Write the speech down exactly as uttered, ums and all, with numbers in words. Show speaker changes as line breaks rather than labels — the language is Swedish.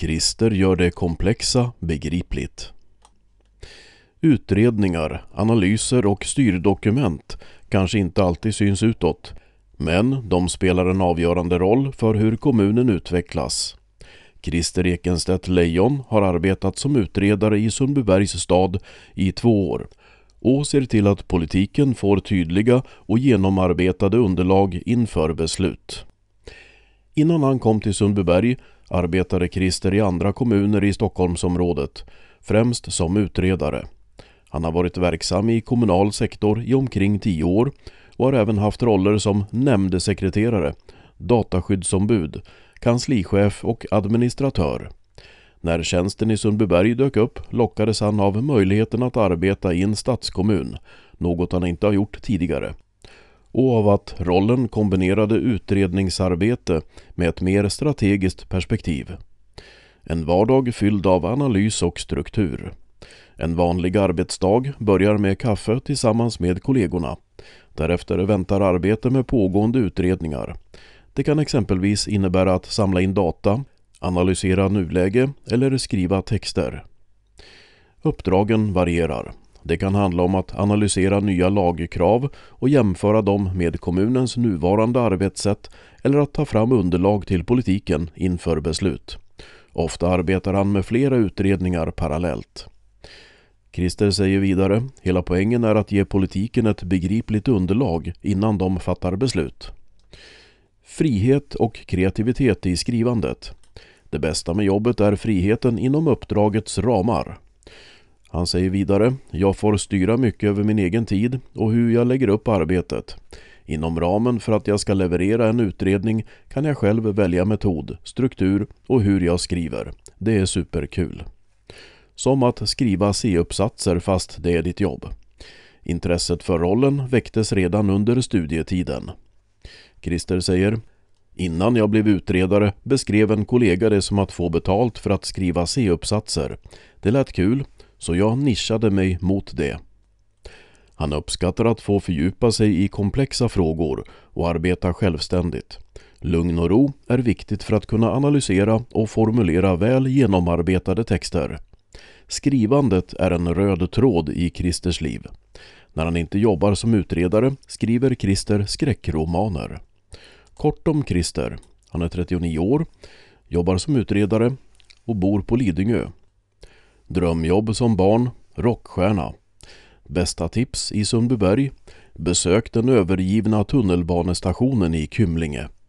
Christer gör det komplexa begripligt. Utredningar, analyser och styrdokument kanske inte alltid syns utåt, men de spelar en avgörande roll för hur kommunen utvecklas. Christer Ekenstedt Lejon har arbetat som utredare i Sundbybergs stad i två år och ser till att politiken får tydliga och genomarbetade underlag inför beslut. Innan han kom till Sundbyberg arbetade Christer i andra kommuner i Stockholmsområdet, främst som utredare. Han har varit verksam i kommunal sektor i omkring tio år och har även haft roller som nämndesekreterare, dataskyddsombud, kanslichef och administratör. När tjänsten i Sundbyberg dök upp lockades han av möjligheten att arbeta i en stadskommun, något han inte har gjort tidigare. Och av att rollen kombinerade utredningsarbete med ett mer strategiskt perspektiv. En vardag fylld av analys och struktur. En vanlig arbetsdag börjar med kaffe tillsammans med kollegorna. Därefter väntar arbete med pågående utredningar. Det kan exempelvis innebära att samla in data, analysera nuläge eller skriva texter. Uppdragen varierar. Det kan handla om att analysera nya lagkrav och jämföra dem med kommunens nuvarande arbetssätt eller att ta fram underlag till politiken inför beslut. Ofta arbetar han med flera utredningar parallellt. Christer säger vidare, hela poängen är att ge politiken ett begripligt underlag innan de fattar beslut. Frihet och kreativitet i skrivandet. Det bästa med jobbet är friheten inom uppdragets ramar. Han säger vidare, jag får styra mycket över min egen tid och hur jag lägger upp arbetet. Inom ramen för att jag ska leverera en utredning kan jag själv välja metod, struktur och hur jag skriver. Det är superkul. Som att skriva C-uppsatser fast det är ditt jobb. Intresset för rollen väcktes redan under studietiden. Christer säger, innan jag blev utredare beskrev en kollega det som att få betalt för att skriva C-uppsatser. Det lät kul, så jag nischade mig mot det. Han uppskattar att få fördjupa sig i komplexa frågor och arbeta självständigt. Lugn och ro är viktigt för att kunna analysera och formulera väl genomarbetade texter. Skrivandet är en röd tråd i Christers liv. När han inte jobbar som utredare skriver Christer skräckromaner. Kort om Christer. Han är trettionio år, jobbar som utredare och bor på Lidingö. Drömjobb som barn, rockstjärna. Bästa tips i Sundbyberg. Besök den övergivna tunnelbanestationen i Kymlinge.